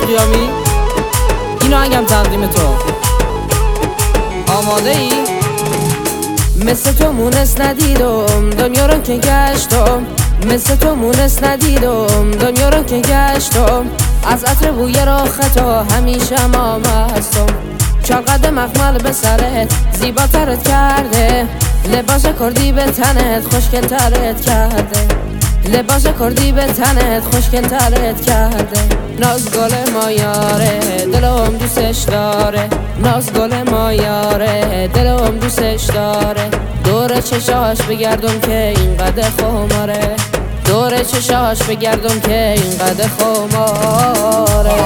قیامی، اینو هنگم تقدیم تو. آماده ای؟ مثل تو مونس ندیدم دنیا رو که گشتم، مثل تو مونس ندیدم دنیا رو که گشتم. از عطر بوی راه خطا همیشه ما هستم. چقدر مخمل به سرت زیباترت کرده، لباس کردی به تنت خوشگل ترت کرده، لباس کردی به تنت خوشگل ترت کرده. ناز گل ما یاره دلم دوستش داره، ناز گل ما یاره دلم دوستش داره. دور چشاش بگردم که اینقدر خماره، دور چشاش بگردم که اینقدر خماره.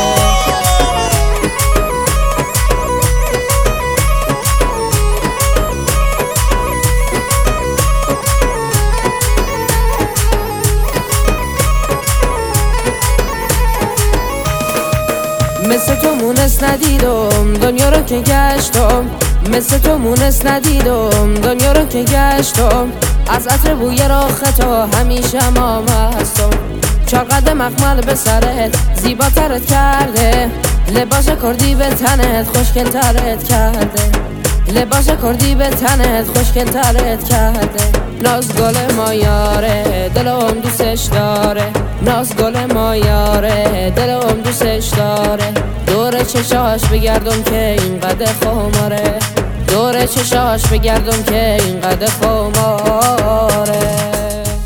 مثل تو مونس ندیدم دنیا رو که گشتم، مثل تو مونس ندیدم دنیا رو که گشتم. از عطر بوی راه خطا همیشه ما هستم. چقدر مخمل به سرت زیباترت کرده، لباس کردی به تنت خوشگل ترت کرده، لباس کردی به تنت خوشگل ترت کرده. ناز گل ما یاره دلم دوستش داره، ناز گل ما یاره دلم دوستش داره. دور چشاش بگردم که اینقدر خماره، دور چشاش بگردم که اینقدر خماره.